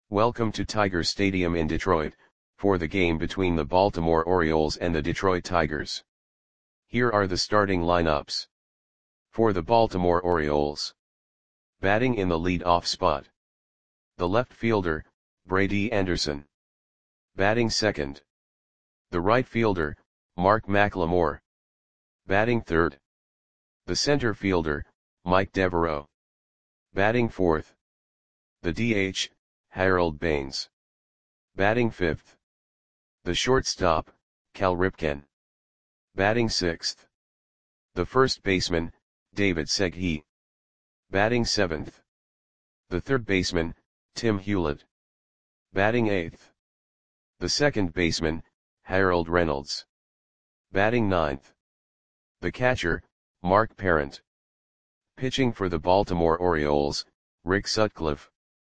Welcome to Tiger Stadium in Detroit, for the game between the Baltimore Orioles and the Detroit Tigers. Here are the starting lineups. For the Baltimore Orioles. Batting in the lead-off spot. The left fielder, Brady Anderson. Batting second. The right fielder, Mark McLemore. Batting third. The center fielder, Mike Devereaux. Batting fourth. The DH, Harold Baines. Batting fifth. The shortstop, Cal Ripken. Batting sixth. The first baseman, David Segui. Batting seventh. The third baseman, Tim Hewlett. Batting eighth. The second baseman, Harold Reynolds. Batting ninth. The catcher, Mark Parent. Pitching for the Baltimore Orioles, Rick Sutcliffe.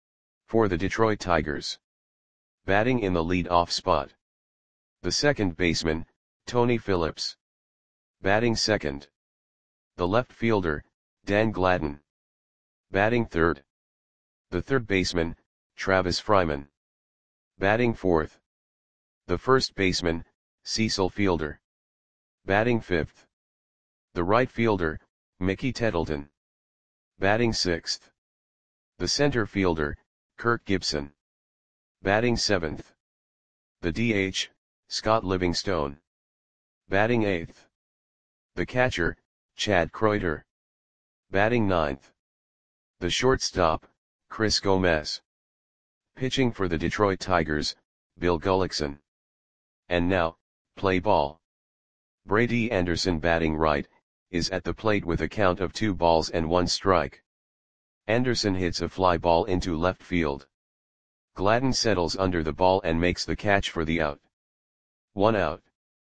For the Detroit Tigers. Batting in the lead-off spot. The second baseman, Tony Phillips. Batting second. The left fielder, Dan Gladden. Batting third. The third baseman, Travis Fryman. Batting fourth. The first baseman, Cecil Fielder. Batting fifth. The right fielder, Mickey Tettleton. Batting sixth. The center fielder, Kirk Gibson. Batting seventh. The DH, Scott Livingstone. Batting eighth. The catcher, Chad Kreuter. Batting ninth. The shortstop, Chris Gomez. Pitching for the Detroit Tigers, Bill Gullickson. And now, play ball. Brady Anderson batting right, is at the plate with a count of 2 balls and 1 strike. Anderson hits a fly ball into left field. Gladden settles under the ball and makes the catch for the out. 1 out.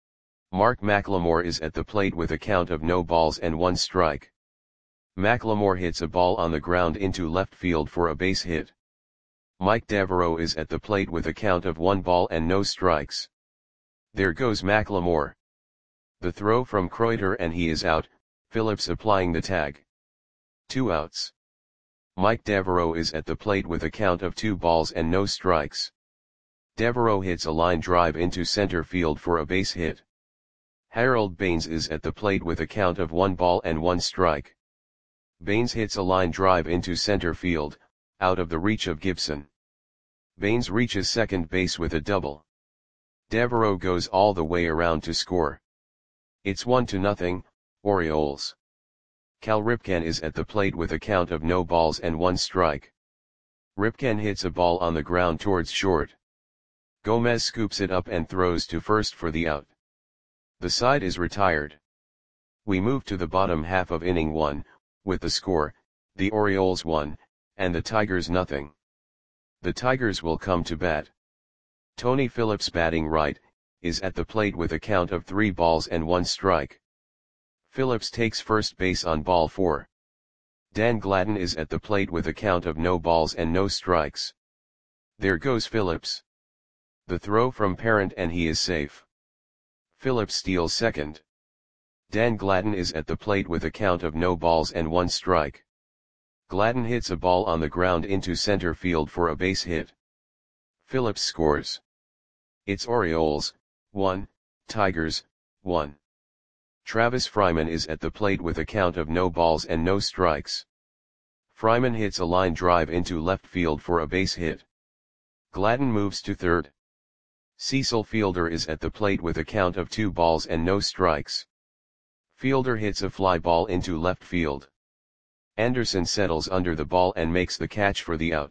Mark McLemore is at the plate with a count of no balls and 1 strike. McLemore hits a ball on the ground into left field for a base hit. Mike Devereaux is at the plate with a count of 1 ball and no strikes. There goes McLemore. The throw from Kreuter and he is out, Phillips applying the tag. 2 outs. Mike Devereaux is at the plate with a count of 2 balls and no strikes. Devereaux hits a line drive into center field for a base hit. Harold Baines is at the plate with a count of 1 ball and 1 strike. Baines hits a line drive into center field, out of the reach of Gibson. Baines reaches second base with a double. Devereaux goes all the way around to score. It's 1-0, Orioles. Cal Ripken is at the plate with a count of no balls and 1 strike. Ripken hits a ball on the ground towards short. Gomez scoops it up and throws to first for the out. The side is retired. We move to the bottom half of inning 1, with the score, the Orioles 1, and the Tigers 0. The Tigers will come to bat. Tony Phillips batting right, is at the plate with a count of 3 balls and 1 strike. Phillips takes first base on ball 4. Dan Gladden is at the plate with a count of no balls and no strikes. There goes Phillips. The throw from Parent and he is safe. Phillips steals second. Dan Gladden is at the plate with a count of no balls and 1 strike. Gladden hits a ball on the ground into center field for a base hit. Phillips scores. It's Orioles, 1, Tigers, 1. Travis Fryman is at the plate with a count of no balls and no strikes. Fryman hits a line drive into left field for a base hit. Gladden moves to third. Cecil Fielder is at the plate with a count of 2 balls and no strikes. Fielder hits a fly ball into left field. Anderson settles under the ball and makes the catch for the out.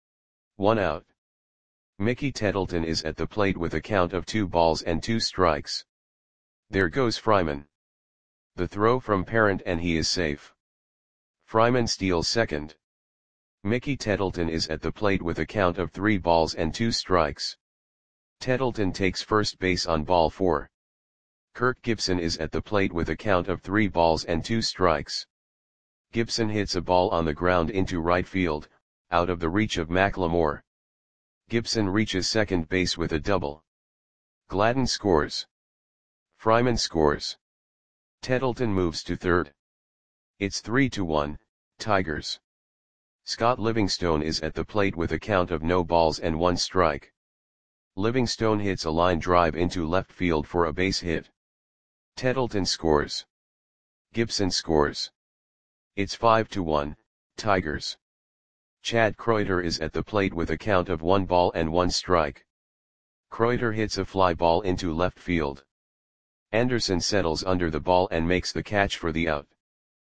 1 out. Mickey Tettleton is at the plate with a count of 2 balls and 2 strikes. There goes Fryman. The throw from Parent and he is safe. Fryman steals second. Mickey Tettleton is at the plate with a count of 3 balls and 2 strikes. Tettleton takes first base on ball 4. Kirk Gibson is at the plate with a count of 3 balls and 2 strikes. Gibson hits a ball on the ground into right field, out of the reach of McLemore. Gibson reaches second base with a double. Gladden scores. Fryman scores. Tettleton moves to third. It's 3-1, Tigers. Scott Livingstone is at the plate with a count of no balls and 1 strike. Livingstone hits a line drive into left field for a base hit. Tettleton scores. Gibson scores. It's 5-1, Tigers. Chad Kreuter is at the plate with a count of 1 ball and 1 strike. Kreuter hits a fly ball into left field. Anderson settles under the ball and makes the catch for the out.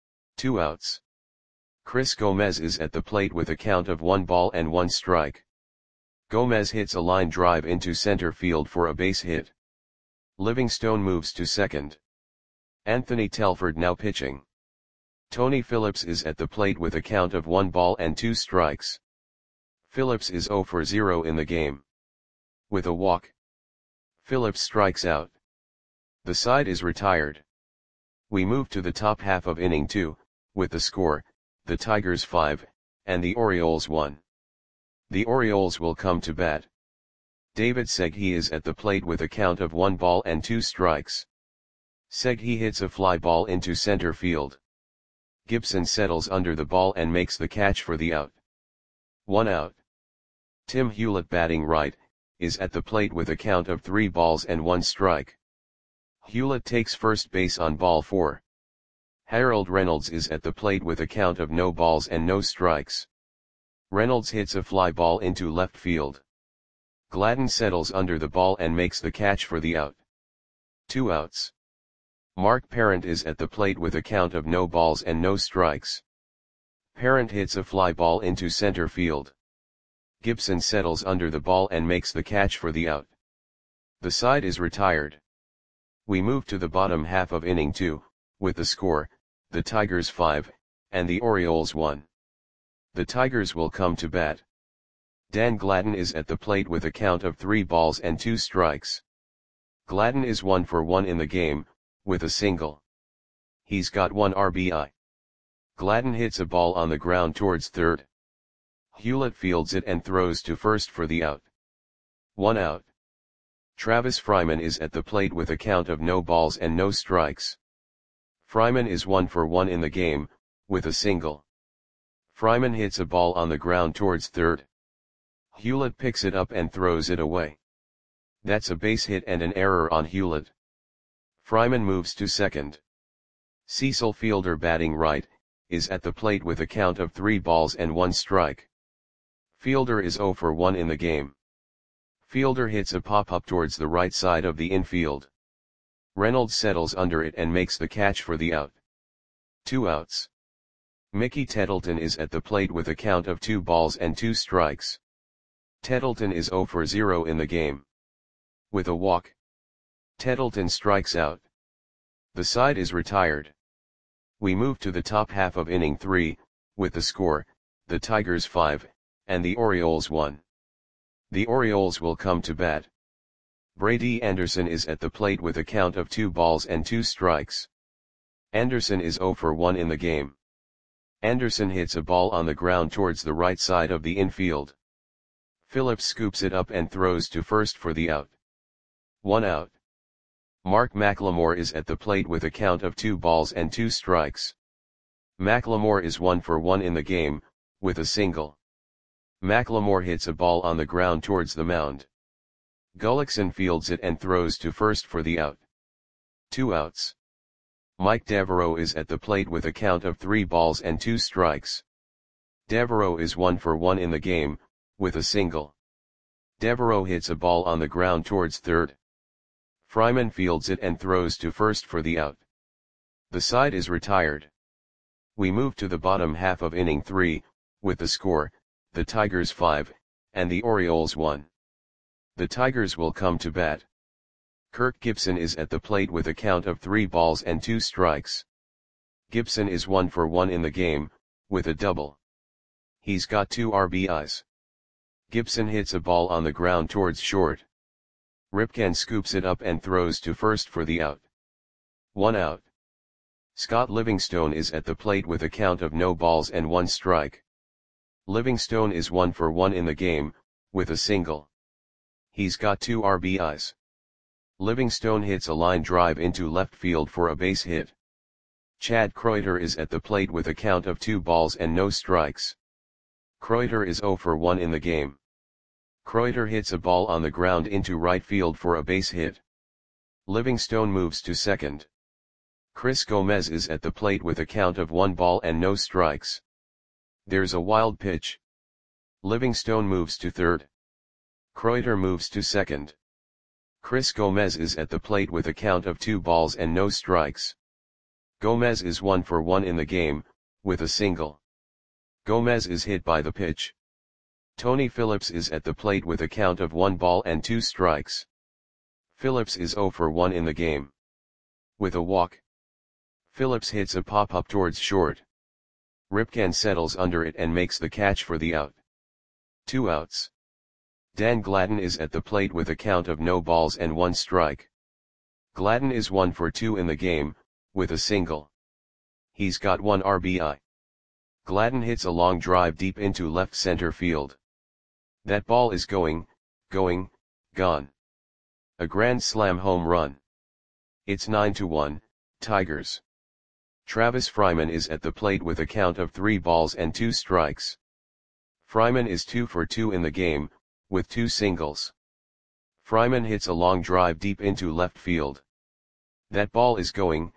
2 outs. Chris Gomez is at the plate with a count of 1 ball and 1 strike. Gomez hits a line drive into center field for a base hit. Livingstone moves to second. Anthony Telford now pitching. Tony Phillips is at the plate with a count of 1 ball and 2 strikes. Phillips is 0 for 0 in the game. With a walk, Phillips strikes out. The side is retired. We move to the top half of inning 2, with the score, the Tigers 5, and the Orioles 1. The Orioles will come to bat. David Segui is at the plate with a count of 1 ball and 2 strikes. Segui hits a fly ball into center field. Gibson settles under the ball and makes the catch for the out. 1 out. Tim Hewlett batting right, is at the plate with a count of 3 balls and 1 strike. Hewlett takes first base on ball 4. Harold Reynolds is at the plate with a count of no balls and no strikes. Reynolds hits a fly ball into left field. Gladden settles under the ball and makes the catch for the out. 2 outs. Mark Parent is at the plate with a count of no balls and no strikes. Parent hits a fly ball into center field. Gibson settles under the ball and makes the catch for the out. The side is retired. We move to the bottom half of inning 2, with the score, the Tigers 5, and the Orioles 1. The Tigers will come to bat. Dan Gladden is at the plate with a count of 3 balls and 2 strikes. Gladden is 1 for 1 in the game, with a single. He's got 1 RBI. Gladden hits a ball on the ground towards third. Hewlett fields it and throws to first for the out. 1 out. Travis Fryman is at the plate with a count of no balls and no strikes. Fryman is 1 for 1 in the game, with a single. Fryman hits a ball on the ground towards third. Hewlett picks it up and throws it away. That's a base hit and an error on Hewlett. Fryman moves to second. Cecil Fielder batting right, is at the plate with a count of 3 balls and 1 strike. Fielder is 0 for 1 in the game. Fielder hits a pop-up towards the right side of the infield. Reynolds settles under it and makes the catch for the out. 2 outs. Mickey Tettleton is at the plate with a count of 2 balls and 2 strikes. Tettleton is 0 for 0 in the game. With a walk, Tettleton strikes out. The side is retired. We move to the top half of inning 3, with the score, the Tigers 5, and the Orioles 1. The Orioles will come to bat. Brady Anderson is at the plate with a count of 2 balls and 2 strikes. Anderson is 0 for 1 in the game. Anderson hits a ball on the ground towards the right side of the infield. Phillips scoops it up and throws to first for the out. 1 out. Mark McLemore is at the plate with a count of 2 balls and 2 strikes. McLemore is 1 for 1 in the game, with a single. McLemore hits a ball on the ground towards the mound. Gullickson fields it and throws to first for the out. 2 outs. Mike Devereaux is at the plate with a count of 3 balls and 2 strikes. Devereaux is 1 for 1 in the game, with a single. Devereaux hits a ball on the ground towards third. Fryman fields it and throws to first for the out. The side is retired. We move to the bottom half of inning 3, with the score, the Tigers 5, and the Orioles 1. The Tigers will come to bat. Kirk Gibson is at the plate with a count of 3 balls and 2 strikes. Gibson is 1 for 1 in the game, with a double. He's got 2 RBIs. Gibson hits a ball on the ground towards short. Ripken scoops it up and throws to first for the out. 1 out. Scott Livingstone is at the plate with a count of no balls and 1 strike. Livingstone is 1 for 1 in the game, with a single. He's got 2 RBIs. Livingstone hits a line drive into left field for a base hit. Chad Kreuter is at the plate with a count of 2 balls and no strikes. Kreuter is 0 for 1 in the game. Kreuter hits a ball on the ground into right field for a base hit. Livingstone moves to second. Chris Gomez is at the plate with a count of 1 ball and no strikes. There's a wild pitch. Livingstone moves to third. Kreuter moves to second. Chris Gomez is at the plate with a count of 2 balls and no strikes. Gomez is 1 for 1 in the game, with a single. Gomez is hit by the pitch. Tony Phillips is at the plate with a count of 1 ball and 2 strikes. Phillips is 0 for 1 in the game. With a walk. Phillips hits a pop-up towards short. Ripken settles under it and makes the catch for the out. 2 outs. Dan Gladden is at the plate with a count of no balls and 1 strike. Gladden is 1 for 2 in the game, with a single. He's got 1 RBI. Gladden hits a long drive deep into left center field. That ball is going, gone. A grand slam home run. It's 9-1, Tigers. Travis Fryman is at the plate with a count of 3 balls and 2 strikes. Fryman is 2 for 2 in the game, with 2 singles. Fryman hits a long drive deep into left field. That ball is going,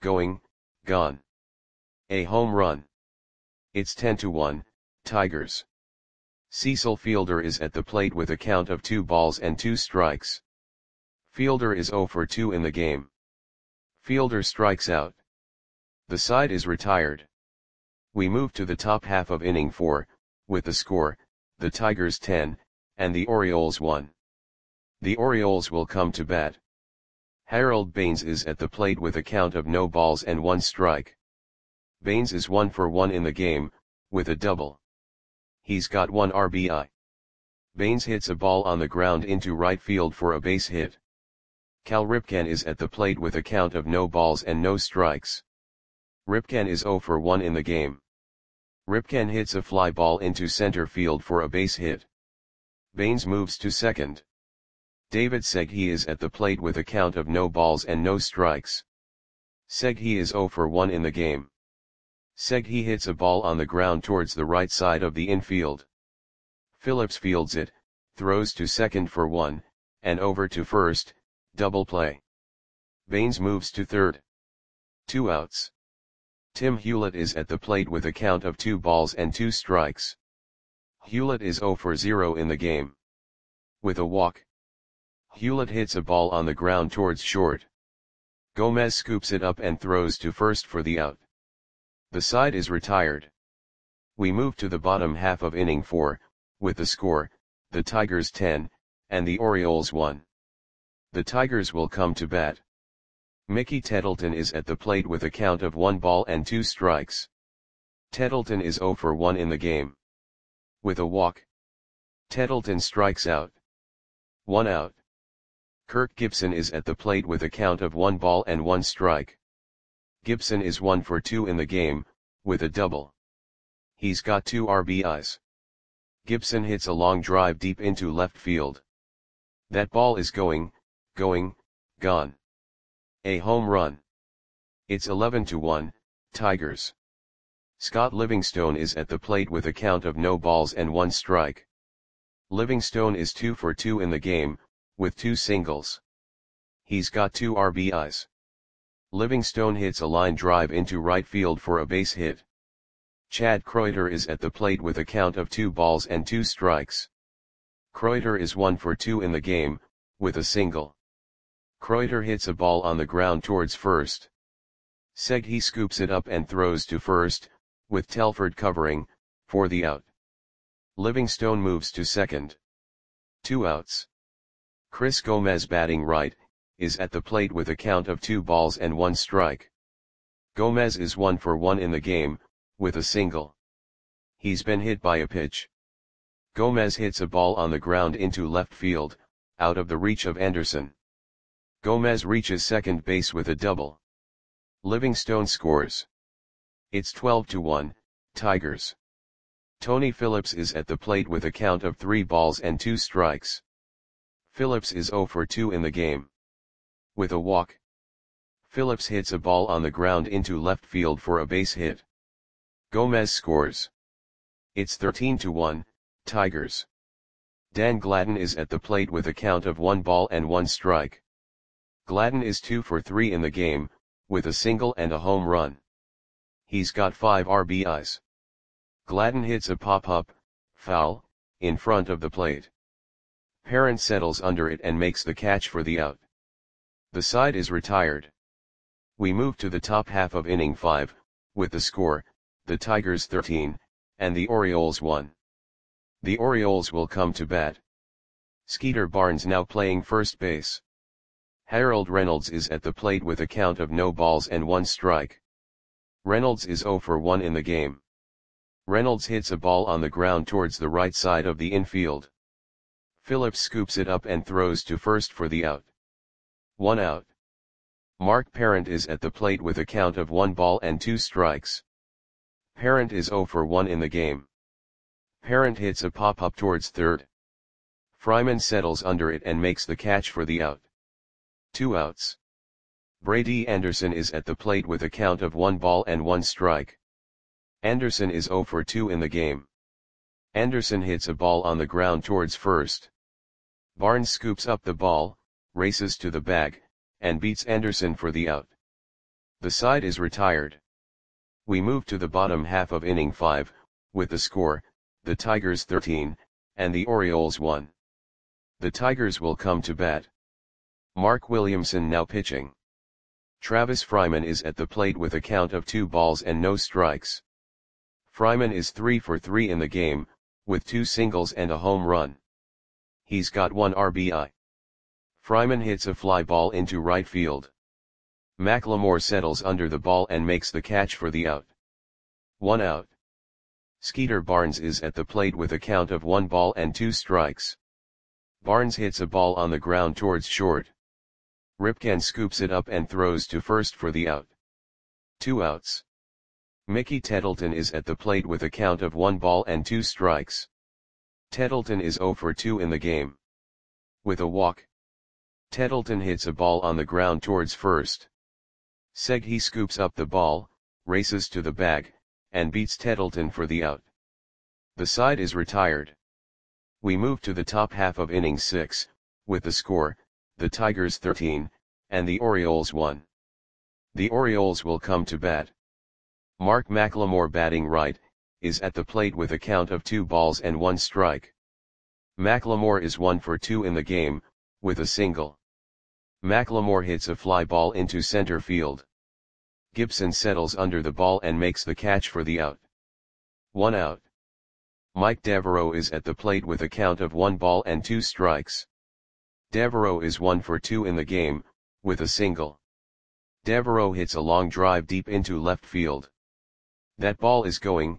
gone. A home run. It's 10-1, Tigers. Cecil Fielder is at the plate with a count of 2 balls and 2 strikes. Fielder is 0 for 2 in the game. Fielder strikes out. The side is retired. We move to the top half of inning 4, with the score, the Tigers 10, and the Orioles 1. The Orioles will come to bat. Harold Baines is at the plate with a count of no balls and 1 strike. Baines is 1 for 1 in the game, with a double. He's got 1 RBI. Baines hits a ball on the ground into right field for a base hit. Cal Ripken is at the plate with a count of no balls and no strikes. Ripken is 0 for 1 in the game. Ripken hits a fly ball into center field for a base hit. Baines moves to second. David Seghi is at the plate with a count of no balls and no strikes. Seghi is 0 for 1 in the game. Seghi hits a ball on the ground towards the right side of the infield. Phillips fields it, throws to second for 1, and over to first, double play. Baines moves to third. 2 outs. Tim Hewlett is at the plate with a count of 2 balls and 2 strikes. Hewlett is 0 for 0 in the game. With a walk. Hewlett hits a ball on the ground towards short. Gomez scoops it up and throws to first for the out. The side is retired. We move to the bottom half of inning 4, with the score, the Tigers 10, and the Orioles 1. The Tigers will come to bat. Mickey Tettleton is at the plate with a count of 1 ball and 2 strikes. Tettleton is 0 for 1 in the game. With a walk. Tettleton strikes out. 1 out. Kirk Gibson is at the plate with a count of 1 ball and 1 strike. Gibson is 1 for 2 in the game, with a double. He's got 2 RBIs. Gibson hits a long drive deep into left field. That ball is going, gone. A home run. It's 11-1, Tigers. Scott Livingstone is at the plate with a count of no balls and 1 strike. Livingstone is 2 for 2 in the game, with 2 singles. He's got 2 RBIs. Livingstone hits a line drive into right field for a base hit. Chad Kreuter is at the plate with a count of 2 balls and 2 strikes. Kreuter is 1 for 2 in the game, with a single. Kreuter hits a ball on the ground towards first. Seghi scoops it up and throws to first, with Telford covering, for the out. Livingstone moves to second. 2 outs. Chris Gomez, batting right, is at the plate with a count of 2 balls and 1 strike. Gomez is 1 for 1 in the game, with a single. He's been hit by a pitch. Gomez hits a ball on the ground into left field, out of the reach of Anderson. Gomez reaches second base with a double. Livingstone scores. It's 12-1, Tigers. Tony Phillips is at the plate with a count of 3 balls and 2 strikes. Phillips is 0 for 2 in the game. With a walk. Phillips hits a ball on the ground into left field for a base hit. Gomez scores. It's 13-1, Tigers. Dan Gladden is at the plate with a count of 1 ball and 1 strike. Gladden is 2 for 3 in the game, with a single and a home run. He's got 5 RBIs. Gladden hits a pop-up, foul, in front of the plate. Parent settles under it and makes the catch for the out. The side is retired. We move to the top half of inning 5, with the score, the Tigers 13, and the Orioles 1. The Orioles will come to bat. Skeeter Barnes now playing first base. Harold Reynolds is at the plate with a count of no balls and 1 strike. Reynolds is 0 for 1 in the game. Reynolds hits a ball on the ground towards the right side of the infield. Phillips scoops it up and throws to first for the out. 1 out. Mark Parent is at the plate with a count of 1 ball and 2 strikes. Parent is 0 for 1 in the game. Parent hits a pop-up towards third. Fryman settles under it and makes the catch for the out. 2 outs. Brady Anderson is at the plate with a count of 1 ball and 1 strike. Anderson is 0 for 2 in the game. Anderson hits a ball on the ground towards first. Barnes scoops up the ball, races to the bag, and beats Anderson for the out. The side is retired. We move to the bottom half of inning 5, with the score, the Tigers 13, and the Orioles 1. The Tigers will come to bat. Mark Williamson now pitching. Travis Fryman is at the plate with a count of 2 balls and no strikes. Fryman is 3 for 3 in the game, with 2 singles and a home run. He's got 1 RBI. Fryman hits a fly ball into right field. McLemore settles under the ball and makes the catch for the out. 1 out. Skeeter Barnes is at the plate with a count of 1 ball and 2 strikes. Barnes hits a ball on the ground towards short. Ripken scoops it up and throws to first for the out. 2 outs. Mickey Tettleton is at the plate with a count of 1 ball and 2 strikes. Tettleton is 0 for 2 in the game. With a walk. Tettleton hits a ball on the ground towards first. Seghi scoops up the ball, races to the bag, and beats Tettleton for the out. The side is retired. We move to the top half of inning 6, with the score, the Tigers 13, and the Orioles 1. The Orioles will come to bat. Mark McLemore batting right, is at the plate with a count of 2 balls and 1 strike. McLemore is 1 for 2 in the game, with a single. McLemore hits a fly ball into center field. Gibson settles under the ball and makes the catch for the out. 1 out. Mike Devereaux is at the plate with a count of 1 ball and 2 strikes. Devereaux is 1 for 2 in the game, with a single. Devereaux hits a long drive deep into left field. That ball is gone.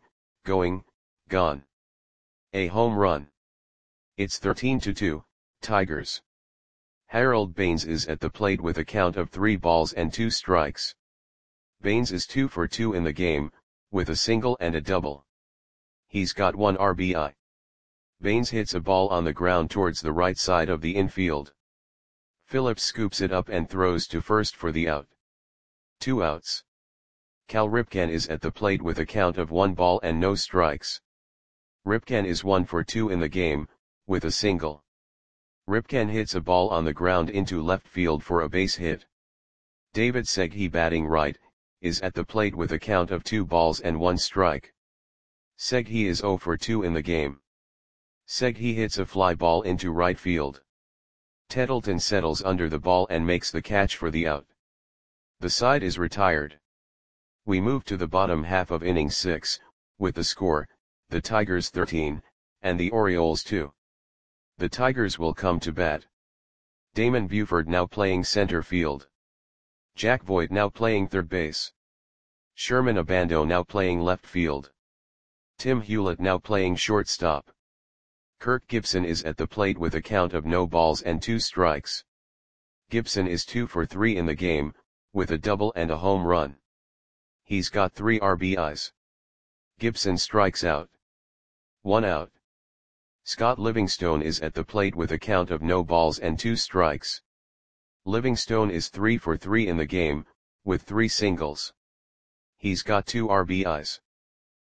A home run. It's 13-2, Tigers. Harold Baines is at the plate with a count of 3 balls and 2 strikes. Baines is 2 for 2 in the game, with a single and a double. He's got 1 RBI. Baines hits a ball on the ground towards the right side of the infield. Phillips scoops it up and throws to first for the out. 2 outs. Cal Ripken is at the plate with a count of 1 ball and no strikes. Ripken is 1 for 2 in the game, with a single. Ripken hits a ball on the ground into left field for a base hit. David Seghi batting right, is at the plate with a count of 2 balls and 1 strike. Seghi is 0 for 2 in the game. Seghi hits a fly ball into right field. Tettleton settles under the ball and makes the catch for the out. The side is retired. We move to the bottom half of inning 6, with the score, the Tigers 13, and the Orioles 2. The Tigers will come to bat. Damon Buford now playing center field. Jack Voigt now playing third base. Sherman Abando now playing left field. Tim Hewlett now playing shortstop. Kirk Gibson is at the plate with a count of no balls and 2 strikes. Gibson is 2 for 3 in the game, with a double and a home run. He's got 3 RBIs. Gibson strikes out. 1 out. Scott Livingstone is at the plate with a count of no balls and 2 strikes. Livingstone is 3 for 3 in the game, with 3 singles. He's got 2 RBIs.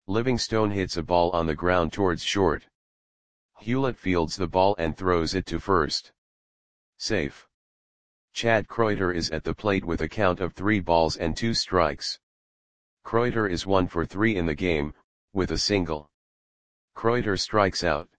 Livingstone hits a ball on the ground towards short. Hewlett fields the ball and throws it to first. Safe. Chad Kreuter is at the plate with a count of 3 balls and 2 strikes. Kreuter is 1 for 3 in the game, with a single. Kreuter strikes out.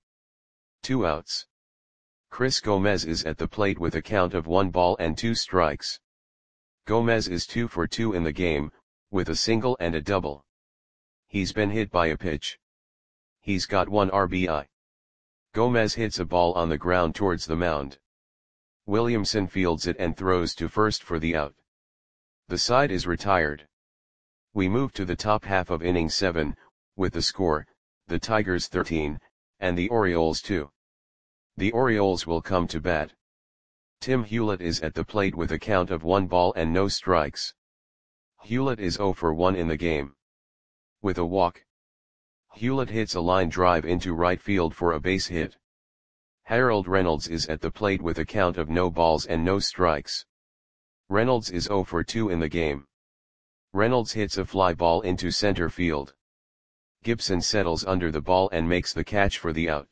2 outs. Chris Gomez is at the plate with a count of 1 ball and 2 strikes. Gomez is 2 for 2 in the game, with a single and a double. He's been hit by a pitch. He's got 1 RBI. Gomez hits a ball on the ground towards the mound. Williamson fields it and throws to first for the out. The side is retired. We move to the top half of inning 7, with the score, the Tigers 13, and the Orioles 2. The Orioles will come to bat. Tim Hewlett is at the plate with a count of 1 ball and no strikes. Hewlett is 0 for 1 in the game. With a walk. Hewlett hits a line drive into right field for a base hit. Harold Reynolds is at the plate with a count of no balls and no strikes. Reynolds is 0 for 2 in the game. Reynolds hits a fly ball into center field. Gibson settles under the ball and makes the catch for the out.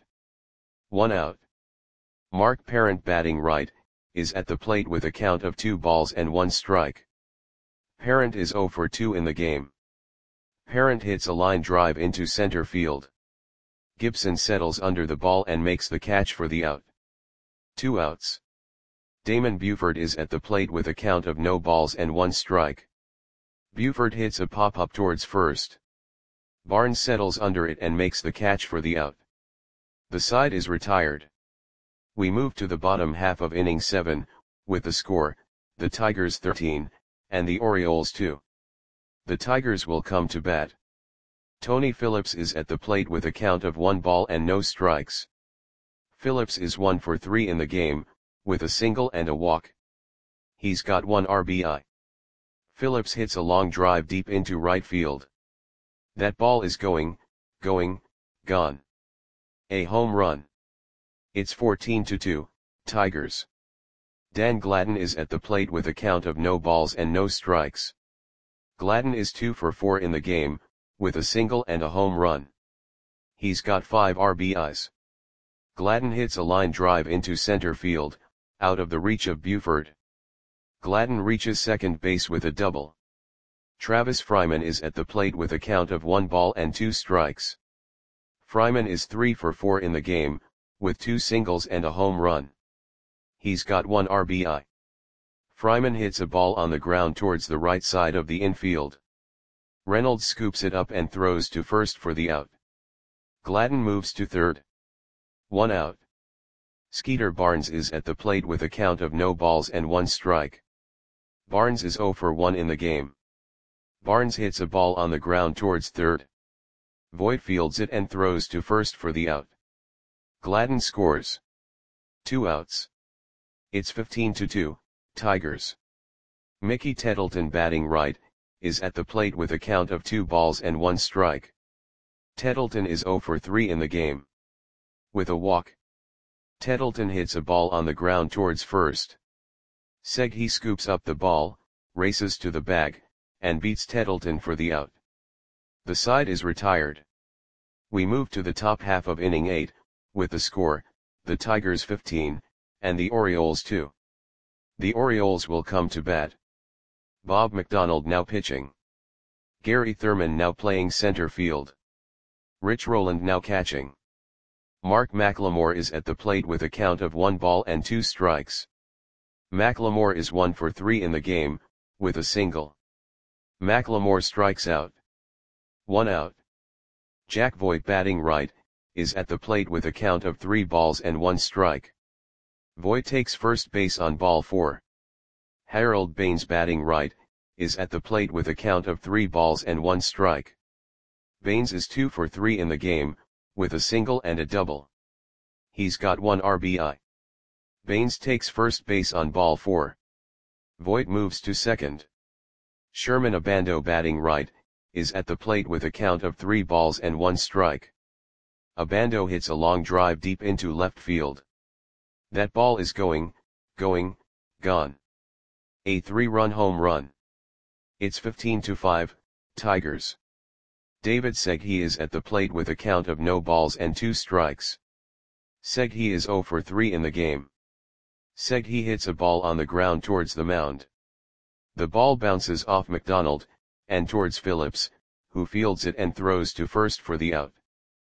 1 out. Mark Parent, batting right, is at the plate with a count of 2 balls and 1 strike. Parent is 0 for 2 in the game. Parent hits a line drive into center field. Gibson settles under the ball and makes the catch for the out. 2 outs. Damon Buford is at the plate with a count of no balls and 1 strike. Buford hits a pop-up towards first. Barnes settles under it and makes the catch for the out. The side is retired. We move to the bottom half of inning 7, with the score, the Tigers 13, and the Orioles 2. The Tigers will come to bat. Tony Phillips is at the plate with a count of 1 ball and no strikes. Phillips is 1 for 3 in the game, with a single and a walk. He's got 1 RBI. Phillips hits a long drive deep into right field. That ball is going, gone. A home run. It's 14-2, Tigers. Dan Gladden is at the plate with a count of no balls and no strikes. Gladden is 2 for 4 in the game, with a single and a home run. He's got 5 RBIs. Gladden hits a line drive into center field, out of the reach of Buford. Gladden reaches second base with a double. Travis Fryman is at the plate with a count of 1 ball and 2 strikes. Fryman is 3 for 4 in the game, with 2 singles and a home run. He's got 1 RBI. Fryman hits a ball on the ground towards the right side of the infield. Reynolds scoops it up and throws to first for the out. Gladden moves to third. 1 out. Skeeter Barnes is at the plate with a count of no balls and 1 strike. Barnes is 0 for 1 in the game. Barnes hits a ball on the ground towards third. Voit fields it and throws to first for the out. Gladden scores. 2 outs. It's 15-2, Tigers. Mickey Tettleton, batting right, is at the plate with a count of 2 balls and 1 strike. Tettleton is 0 for 3 in the game. With a walk. Tettleton hits a ball on the ground towards first. Seghi scoops up the ball, races to the bag, and beats Tettleton for the out. The side is retired. We move to the top half of inning 8, with the score, the Tigers 15, and the Orioles 2. The Orioles will come to bat. Bob McDonald now pitching. Gary Thurman now playing center field. Rich Rowland now catching. Mark McLemore is at the plate with a count of 1 ball and 2 strikes. McLemore is 1 for 3 in the game, with a single. McLemore strikes out. 1 out. Jack Voit, batting right, is at the plate with a count of 3 balls and 1 strike. Voit takes first base on ball 4. Harold Baines, batting right, is at the plate with a count of 3 balls and 1 strike. Baines is 2 for 3 in the game, with a single and a double. He's got 1 RBI. Baines takes first base on ball 4. Voit moves to second. Sherman Abando, batting right, is at the plate with a count of 3 balls and 1 strike. Abando hits a long drive deep into left field. That ball is going, gone. A 3-run home run. It's 15-5, Tigers. David Segui is at the plate with a count of no balls and 2 strikes. Segui is 0 for 3 in the game. Segui hits a ball on the ground towards the mound. The ball bounces off McDonald, and towards Phillips, who fields it and throws to first for the out.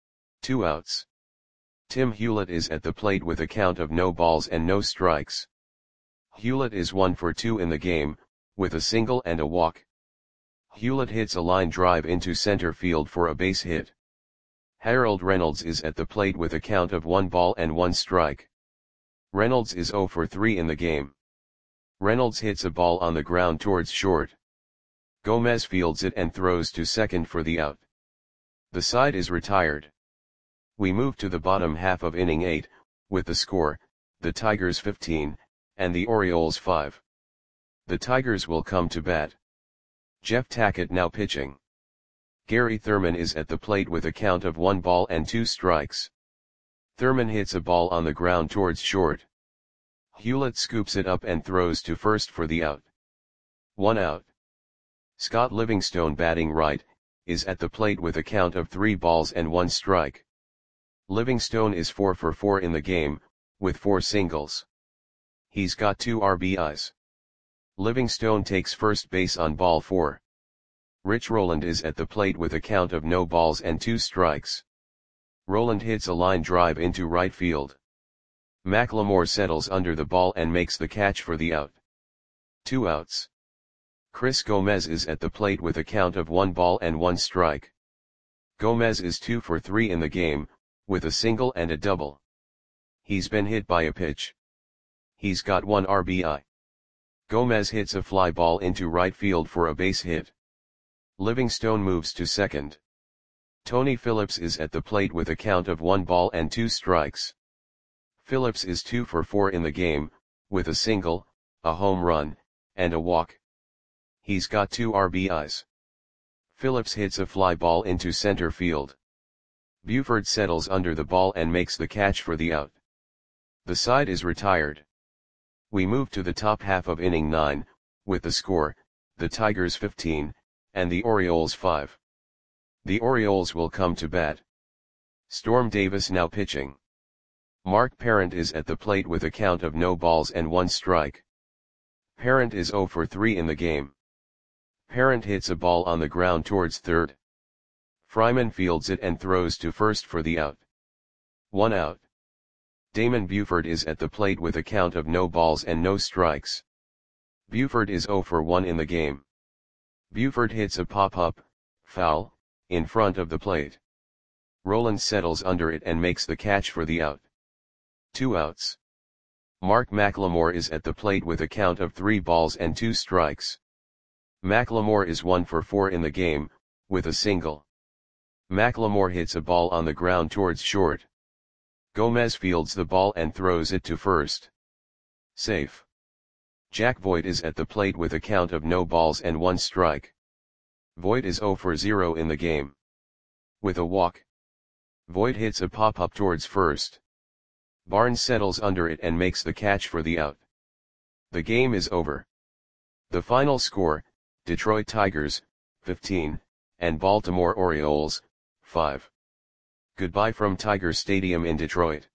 2 outs. Tim Hewlett is at the plate with a count of no balls and no strikes. Hewlett is 1 for 2 in the game, with a single and a walk. Hewlett hits a line drive into center field for a base hit. Harold Reynolds is at the plate with a count of 1 ball and 1 strike. Reynolds is 0 for 3 in the game. Reynolds hits a ball on the ground towards short. Gomez fields it and throws to second for the out. The side is retired. We move to the bottom half of inning 8, with the score, the Tigers 15, and the Orioles 5. The Tigers will come to bat. Jeff Tackett now pitching. Gary Thurman is at the plate with a count of 1 ball and 2 strikes. Thurman hits a ball on the ground towards short. Hewlett scoops it up and throws to first for the out. 1 out. Scott Livingstone, batting right, is at the plate with a count of 3 balls and 1 strike. Livingstone is 4 for 4 in the game, with 4 singles. He's got 2 RBIs. Livingstone takes first base on ball 4. Rich Rowland is at the plate with a count of no balls and 2 strikes. Rowland hits a line drive into right field. McLemore settles under the ball and makes the catch for the out. 2 outs. Chris Gomez is at the plate with a count of 1 ball and 1 strike. Gomez is 2 for 3 in the game, with a single and a double. He's been hit by a pitch. He's got 1 RBI. Gomez hits a fly ball into right field for a base hit. Livingstone moves to second. Tony Phillips is at the plate with a count of 1 ball and 2 strikes. Phillips is 2 for 4 in the game, with a single, a home run, and a walk. He's got 2 RBIs. Phillips hits a fly ball into center field. Buford settles under the ball and makes the catch for the out. The side is retired. We move to the top half of inning 9, with the score, the Tigers 15, and the Orioles 5. The Orioles will come to bat. Storm Davis now pitching. Mark Parent is at the plate with a count of no balls and 1 strike. Parent is 0 for 3 in the game. Parent hits a ball on the ground towards third. Fryman fields it and throws to first for the out. 1 out. Damon Buford is at the plate with a count of no balls and no strikes. Buford is 0 for 1 in the game. Buford hits a pop-up, foul, in front of the plate. Rowland settles under it and makes the catch for the out. 2 outs. Mark McLemore is at the plate with a count of 3 balls and 2 strikes. McLemore is 1 for 4 in the game, with a single. McLemore hits a ball on the ground towards short. Gomez fields the ball and throws it to first. Safe. Jack Voigt is at the plate with a count of no balls and 1 strike. Voigt is 0 for 0 in the game. With a walk. Voigt hits a pop-up towards first. Barnes settles under it and makes the catch for the out. The game is over. The final score, Detroit Tigers, 15, and Baltimore Orioles, 5. Goodbye from Tiger Stadium in Detroit.